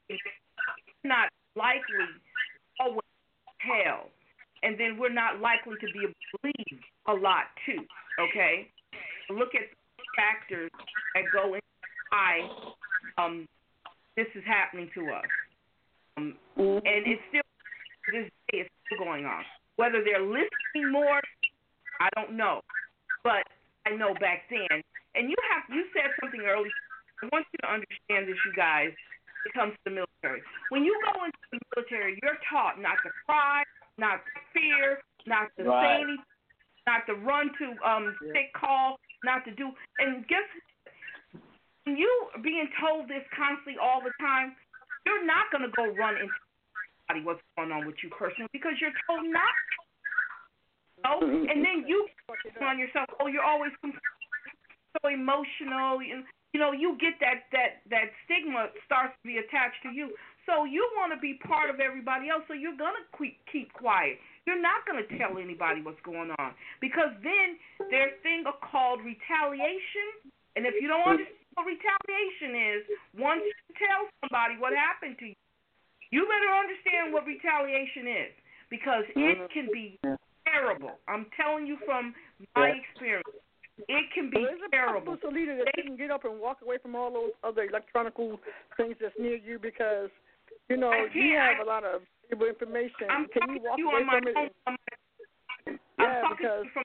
not likely always held. And then we're not likely to be believed a lot, too, okay? Look at the factors that go into why um, this is happening to us. Um, and it's still, this day, it's still going on. Whether they're listening more, I don't know. But I know back then. And you have you said something earlier. I want you to understand this, you guys, when it comes to the military. When you go into the military, you're taught not to cry, not to fear, not to
right.
say anything, not to run to um yeah. sick call, not to do. And guess what? When you being told this constantly all the time, you're not going to go run into somebody what's going on with you personally because you're told not to. You know? And then you on yourself, oh, you're always so emotional. You, you know, you get that, that, that stigma starts to be attached to you. So you want to be part of everybody else, so you're going to keep, keep quiet. You're not going to tell anybody what's going on because then there's a thing called retaliation, and if you don't understand what retaliation is, once you tell somebody what happened to you, you better understand what retaliation is because it can be terrible. I'm telling you from my experience. It can be
well,
terrible.
Is it possible, Salida, that you can get up and walk away from all those other electronic things that's near you because, you know, you have a lot of information.
I'm
can you walk
you
away
on my
from it?
phone.
And,
I'm
yeah, because
from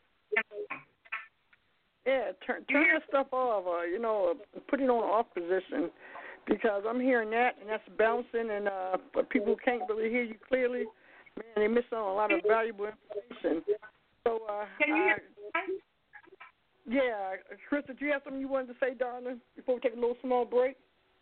yeah, turn turn that stuff off, or you know, put it on an off position, because I'm hearing that and that's bouncing, and uh, but people can't really hear you clearly. Man, they miss on a lot of valuable information. So, uh,
can you hear?
I, Yeah, Chris, did you have something you wanted to say, darling, before we take a little small break?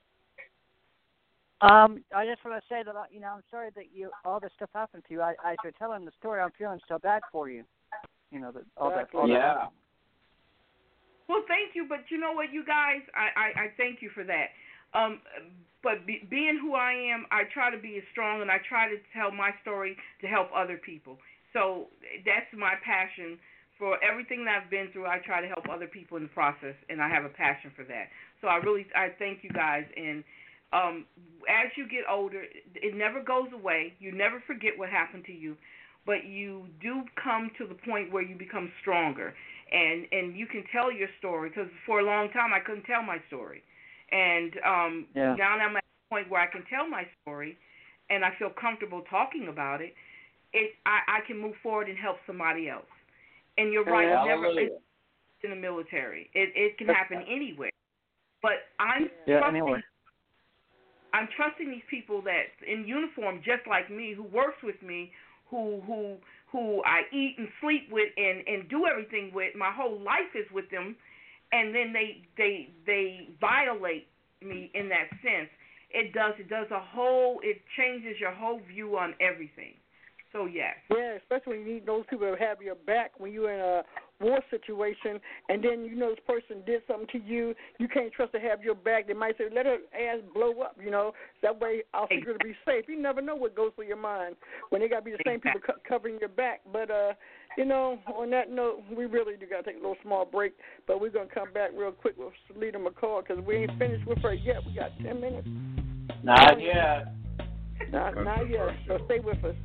Um, I just want to say that, you know, I'm sorry that you all this stuff happened to you. I, I you're telling the story, I'm feeling so bad for you. You know, that all that. All
yeah.
That
well, thank you, but you know what, you guys, I, I, I thank you for that. Um, but be, being who I am, I try to be as strong, and I try to tell my story to help other people. So that's my passion. For everything that I've been through, I try to help other people in the process, and I have a passion for that. So I really, I thank you guys. And um, as you get older, it never goes away. You never forget what happened to you, but you do come to the point where you become stronger, and and you can tell your story. Because for a long time, I couldn't tell my story, and um,
yeah.
now I'm at the point where I can tell my story, and I feel comfortable talking about it. It, I, I can move forward and help somebody else. And you're right,
yeah,
never it's in the military. It it can happen anywhere. But I'm
yeah,
trusting
anyway.
I'm trusting these people that in uniform just like me, who works with me, who who who I eat and sleep with and, and do everything with. My whole life is with them, and then they they they violate me in that sense. It does it does a whole it changes your whole view on everything. So, yes.
Yeah, especially when you need those people to have your back when you're in a war situation, and then you know this person did something to you. You can't trust to have your back. They might say, let her ass blow up, you know. That way I'll figure to be safe. You never know what goes through your mind when they got to be the same people co- covering your back. But, uh, you know, on that note, we really do got to take a little small break, but we're going to come back real quick with Salida McCall because we ain't finished with her yet. We got ten minutes.
Not yet.
Not, not yet, so stay with us.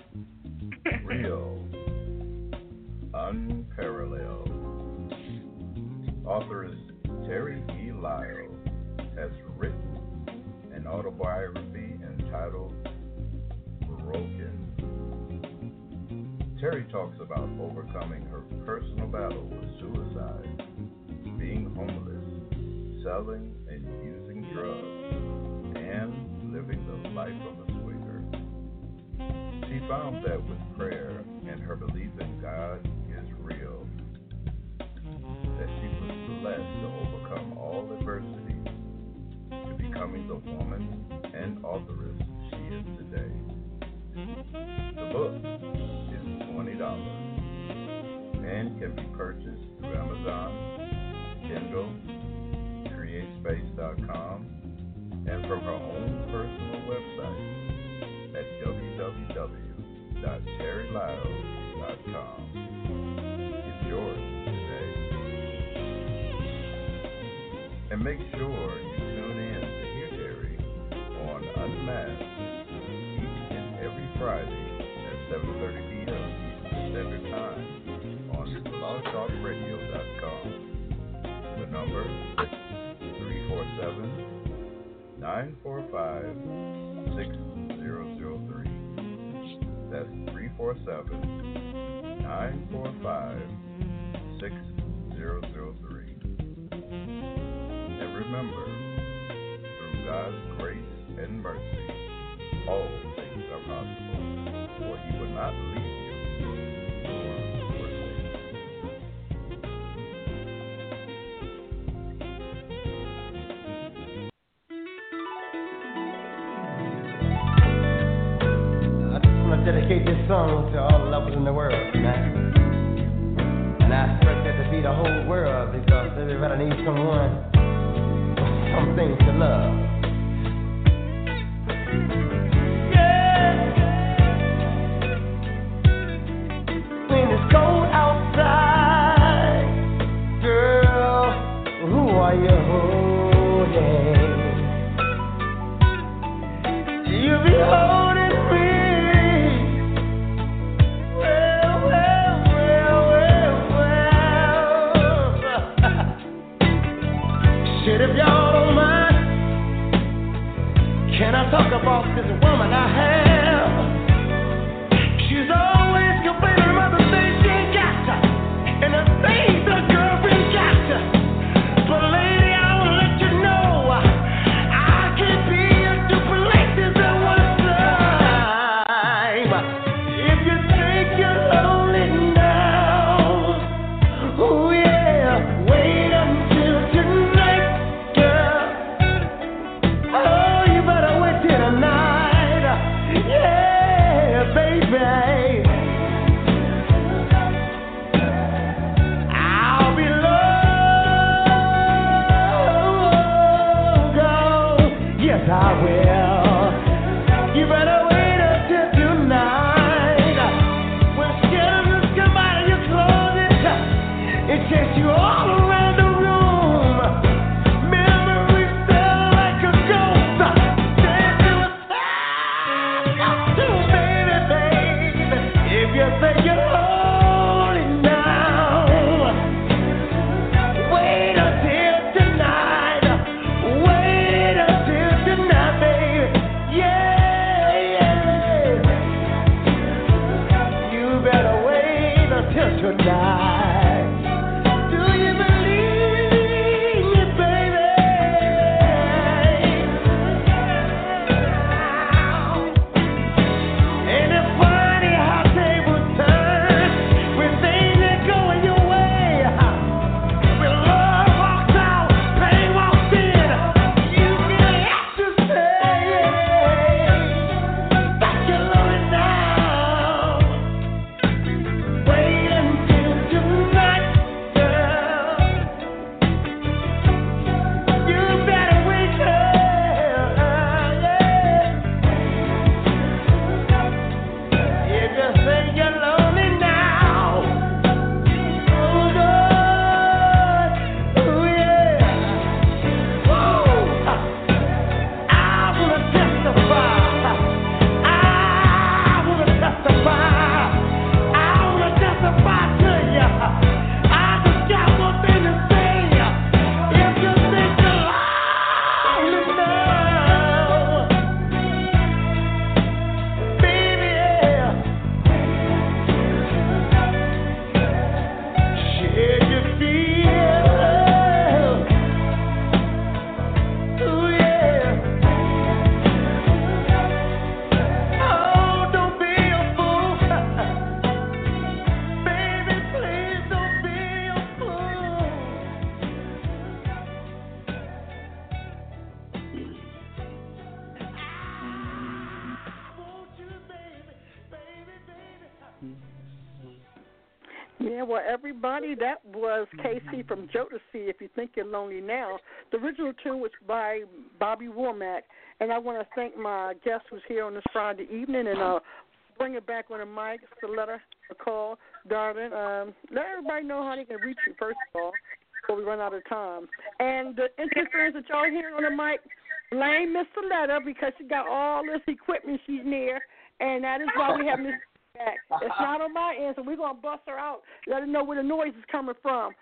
Real, unparalleled. Author is Terry E. Lyle has written an autobiography entitled Broken. Terry talks about overcoming her personal battle with suicide, being homeless, selling and using drugs, and living the life of a swinger. She found that with prayer and her belief in God is real, that she was blessed to overcome all adversity to becoming the woman and authoress she is today. The book is twenty dollars and can be purchased through Amazon, Kindle, create space dot com, and from her own personal website at w w w dot terry lyle dot com. It's yours today. And make sure you tune in to hear Terry on Unmasked each and every Friday at seven thirty p.m. Eastern Standard Time on blog talk radio dot com. The number is three four seven, nine four five, six zero zero three. That's three four seven, nine four five, six zero zero three. And remember, through God's grace and mercy, all things are possible, for He will not leave you nor forsake you.
Dedicate this song to all lovers in the world tonight. And I expect that to be the whole world because everybody needs someone, something to love. Yeah. When it's cold outside, girl, who are you holding? You'll be holding. If y'all don't mind,
Yeah, well, everybody, that was K C from Jodeci, If You Think You're Lonely Now. The original tune was by Bobby Womack, and I want to thank my guest who's here on this Friday evening, and uh, bring it back on the mic, Soletta McCall, darling. Um, let everybody know how they can reach you, first of all, before we run out of time. And the interference that y'all hearing on the mic, blame Miss Soletta because she got all this equipment she's near, and that is why we have Miss back. It's not on my end, so we're going to bust her out, let her know where the noise is coming from.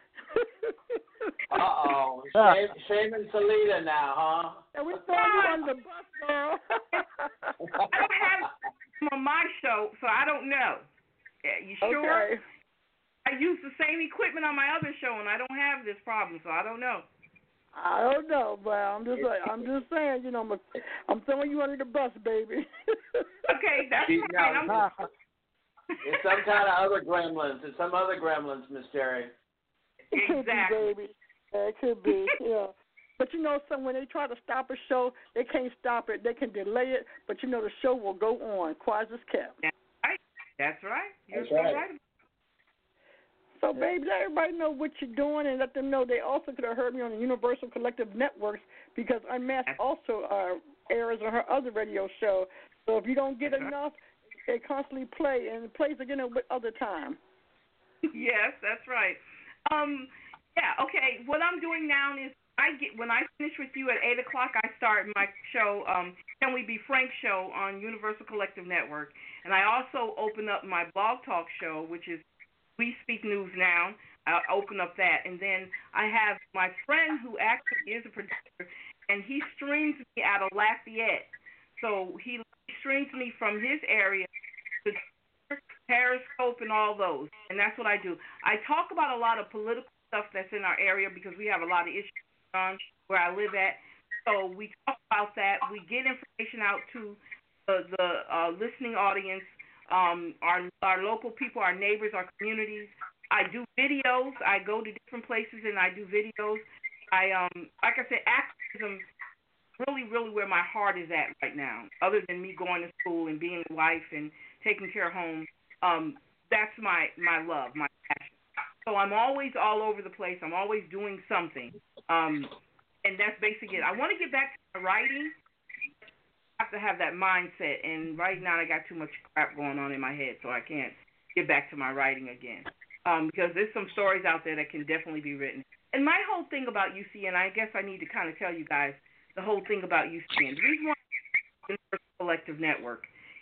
Uh-oh. Shame, shame and Solita now, huh?
And we're throwing you on the bus, girl.
I don't have him on my show, so I don't know. You sure?
Okay.
I use the same equipment on my other show, and I don't have this problem, so I don't know.
I don't know, but I'm just like, I'm just saying, you know, I'm, a, I'm throwing you under the bus, baby.
Okay, that's
She's
fine.
not- It's some kind of other gremlins. It's some other gremlins, Miss Terry.
It could
Exactly.
be, baby. Yeah, it could be, yeah. But you know, some when they try to stop a show, they can't stop it. They can delay it, but you know the show will go on. Quiet as kept.
That's right. That's right. You're
That's
so
right.
right.
So, baby, let everybody know what you're doing, and let them know they also could have heard me on the Universal Collective Networks because Unmasked also uh, airs on her other radio show. So if you don't get
That's right.
enough, they constantly play, and it plays again at other time.
Yes, that's right. Um, yeah, okay. What I'm doing now is I get when I finish with you at eight o'clock, I start my show, um, Can We Be Frank show on Universal Collective Network, and I also open up my Blog Talk show, which is We Speak News Now. I open up that, and then I have my friend who actually is a producer, and he streams me out of Lafayette. So he streams me from his area to Periscope and all those, and that's what I do. I talk about a lot of political stuff that's in our area because we have a lot of issues on where I live at. So we talk about that. We get information out to the, the uh, listening audience, um, our our local people, our neighbors, our communities. I do videos. I go to different places and I do videos. I um like I said, activism really, really where my heart is at right now. Other than me going to school and being a wife and taking care of home. Um, that's my, my love, my passion. So I'm always all over the place. I'm always doing something. Um, and that's basically it. I want to get back to my writing. I have to have that mindset. And right now I got too much crap going on in my head, so I can't get back to my writing again. Um, because there's some stories out there that can definitely be written. And my whole thing about U C N, I guess I need to kind of tell you guys the whole thing about U C N. The reason why Universal Collective Network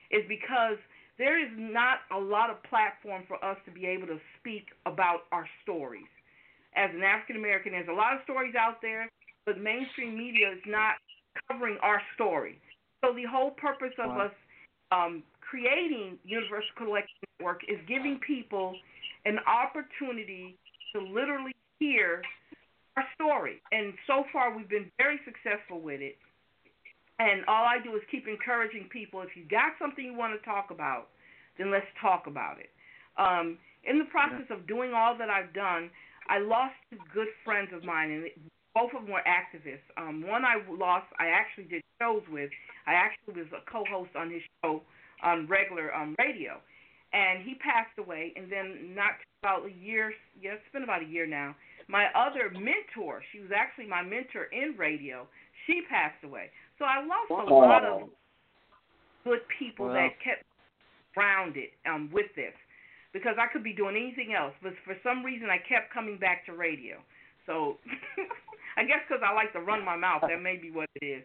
is because there is not a lot of platform for us to be able to speak about our stories. As an African American, there's a lot of stories out there, but mainstream media is not covering our story. So the whole purpose of wow. us um, creating Universal Collective Network is giving people an opportunity to literally hear our story. And so far, we've been very successful with it. And all I do is keep encouraging people, if you got something you want to talk about, then let's talk about it. Um, in the process of doing all that I've done, I lost two good friends of mine, and both of them were activists. Um, one I lost, I actually did shows with. I actually was a co-host on his show on regular um, radio. And he passed away, and then not about a year, yeah, it's been about a year now, my other mentor, she was actually my mentor in radio, she passed away. So I lost a
wow.
lot of good people
wow.
that kept grounded um, with this, because I could be doing anything else, but for some reason I kept coming back to radio. So I guess because I like to run my mouth, that may be what it is.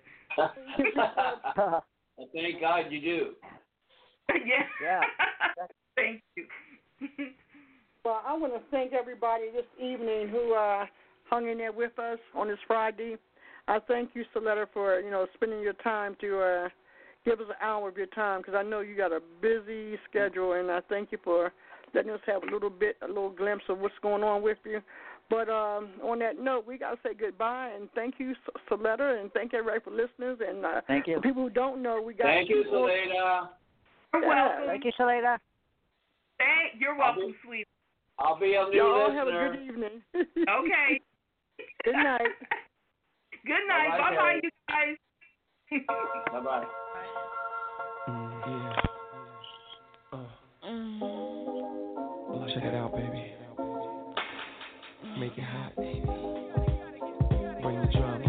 Thank God you do.
yeah.
Yeah.
Thank you.
Well, I want to thank everybody this evening who uh, hung in there with us on this Friday. I thank you, Soletta, for, you know, spending your time to uh, give us an hour of your time, because I know you got a busy schedule, and I thank you for letting us have a little bit, a little glimpse of what's going on with you. But um, on that note, we got to say goodbye, and thank you, Soletta, and thank everybody for listeners. And uh,
thank you.
For people who don't know, we got
Thank you, Soletta.
You're welcome.
Thank you, Soletta.
Thank, you're welcome, be, sweet.
I'll be a new
Y'all
listener.
Have a good evening.
Okay.
Good night.
Good night. Bye bye, you guys.
Bye bye.
Mm, yeah. Uh. Mm. Well, check it out, baby. Make it hot, baby. Bring the drama.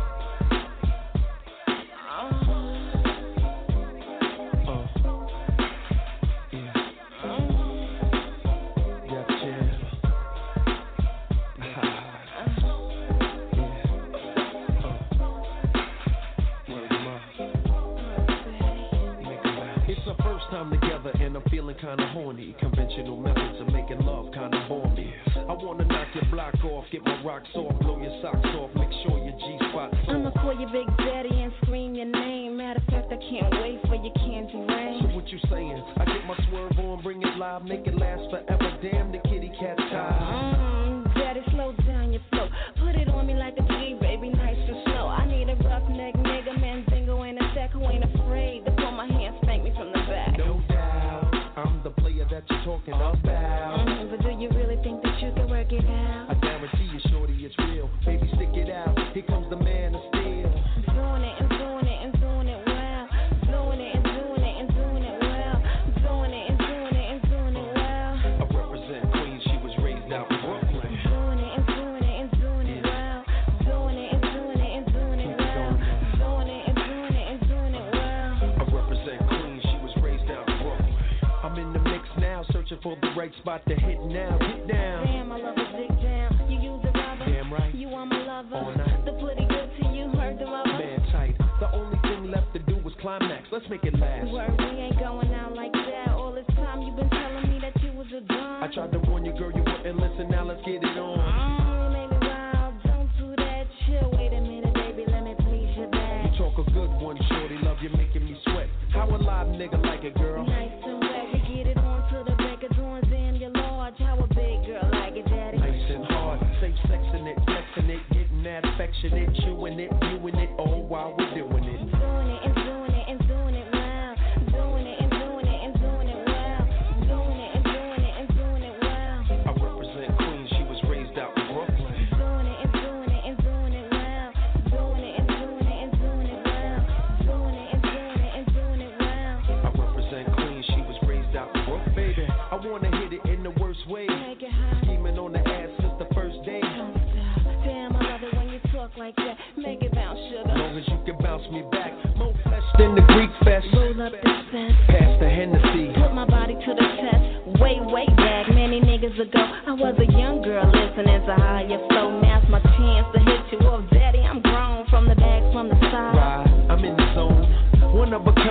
And I'm feeling kinda horny. Conventional methods of making love kinda bore me. I wanna knock your block off, get my rocks off, blow your socks off, make sure your G-spot's off.
I'ma call you Big Daddy and scream your name. Matter of fact, I can't wait for your candy rain.
So what you saying? I get my swerve on, bring it live, make it last forever. Damn, the kitty cat tied.
Mmm, Daddy, slow down your flow. Put it on me like a G, baby, nice and slow. I need a roughneck nigga, Mandingo and a sack who ain't afraid to pull my hand, spank me from the back.
No doubt, I'm the player that you're talking about.
Mm-hmm, but do you really think that you can work it out?
I guarantee you, shorty, it's real. Baby, stick it out. Here comes the man of steel.
Doing it and doing it and doing it well. Doing it and doing it and doing it well. Doing it and doing it and doing it well.
I represent Queens. She was raised out in Brooklyn.
Doing it and doing it and doing it well. Doing it and doing it and doing it well. Doing it and doing it and doing it well.
I represent Queens. She was raised out in Brooklyn. I'm in the mix now, searching for the right spot to hit now. Get down.
Damn, I love a dick down. You use a rubber.
Damn right.
You are my lover.
All night.
The pretty good to you, heard the rubber.
Man tight. The only thing left to do was climax. Let's make it last.
Word, we ain't going out like that. All this time you've been telling me that you was a dumb.
I tried to warn you, girl, you wouldn't listen. Now let's get it on.
Mm, you made me wild. Don't do that. Chill. Wait a minute, baby. Let me please your back.
You talk a good one, shorty. Love you, making me sweat. How a live nigga like it, girl?
Nice and wet. We get it on to the back of doors and you're large. How a big girl like it, daddy?
Nice and hard. Safe sexing it, flexing it, getting that affectionate, chewing it, viewing it, all while we're doing it.
Doing it and doing it and doing it well. Doing it and doing it and doing it well. Doing it and doing it and doing it well.
I represent Queens. She was raised out in Brooklyn.
Doing it and doing it and doing it well. Doing it and doing it and doing it well. Doing it and doing it and doing it well.
I represent Queens. She was raised out in Brooklyn. Baby, I wanna hit it in the worst way.
Make it hot.
Scheming on the ass since the first day.
Don't stop. Damn, I love it when you talk like that. Make it bounce, sugar.
As long as you can bounce me back. More flesh than the Greek fest.
Roll up the fence.
Pass the Hennessy.
Put my body to the test. Way, way back, many niggas ago, I was a young girl listening to higher flow. Now's my chance to hit you up, daddy. I'm grown from the back, from the side.
Right, I'm in the zone. One of a kind when the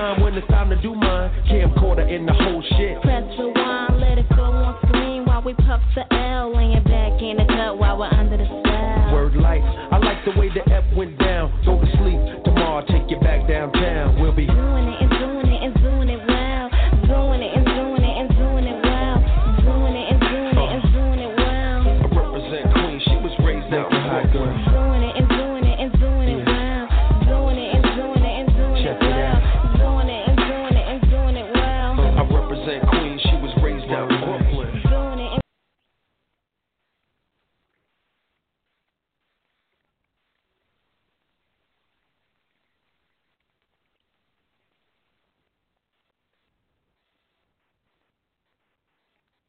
it's time to do mine. Camcorder in the whole shit.
Press rewind, let it go on screen while we puff the air.